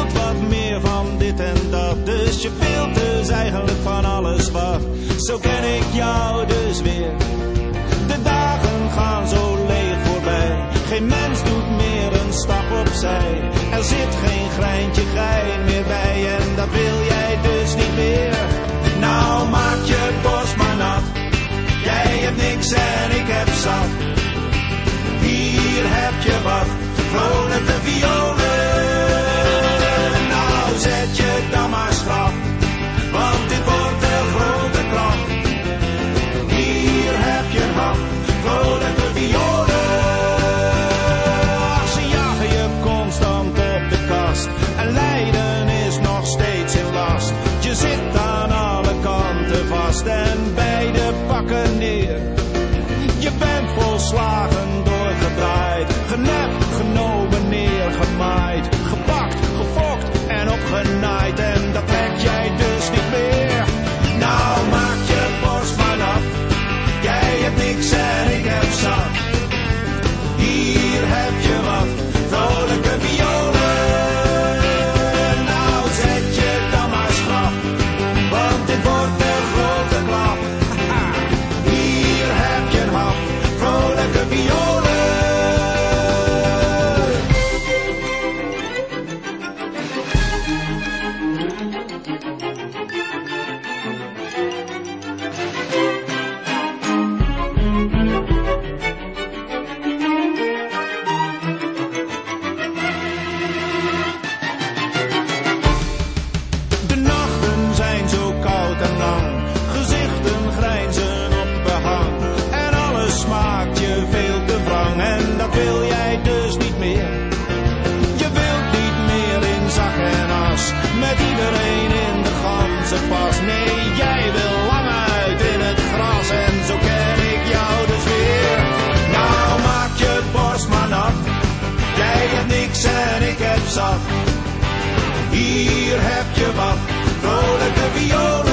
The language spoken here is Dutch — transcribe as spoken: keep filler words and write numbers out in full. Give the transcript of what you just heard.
wilt wat meer van dit en dat. Dus je wilt dus eigenlijk van alles wat. Zo ken ik jou dus weer. De dagen gaan zo leeg voorbij. Geen mens doet meer een stap opzij. Er zit geen greintje gein meer bij. En dat wil jij dus niet meer. Nou maak je borst maar nat. Jij hebt niks en ik heb zat. Hier heb je wat vrolijke violen. Nou zet je dan maar schrap. Want dit wordt een grote klap. Hier heb je wat vrolijke violen. Ach, ze jagen je constant op de kast. En lijden is nog steeds in last. Je zit aan alle kanten vast en beide pakken neer. Je bent volslagen doorgedraaid, genept, genomen, neergemaaid, gepakt, gefokt en opgenaaid. En dat trek jij dus niet meer. Nou maak je borst maar nat. Jij hebt niks en ik heb zat. Hier heb je wat vrolijke violen. Nou zet je dan maar schrap. Want dit wordt een grote klap. Hier heb je een hap vrolijke violen. De nachten zijn zo koud en lang. Gezichten grijnzen op behang. En alles smaakt je veel te wrang. En dat wil jij dus niet meer. Je wilt niet meer in zak en as. Met iedereen in de ganzenpas. Nee, jij wil lang uit in het gras. En zo ken ik jou dus weer. Nou maak je borst maar nat. Jij hebt niks en ik heb zat. Hier heb je wat vrolijke violen.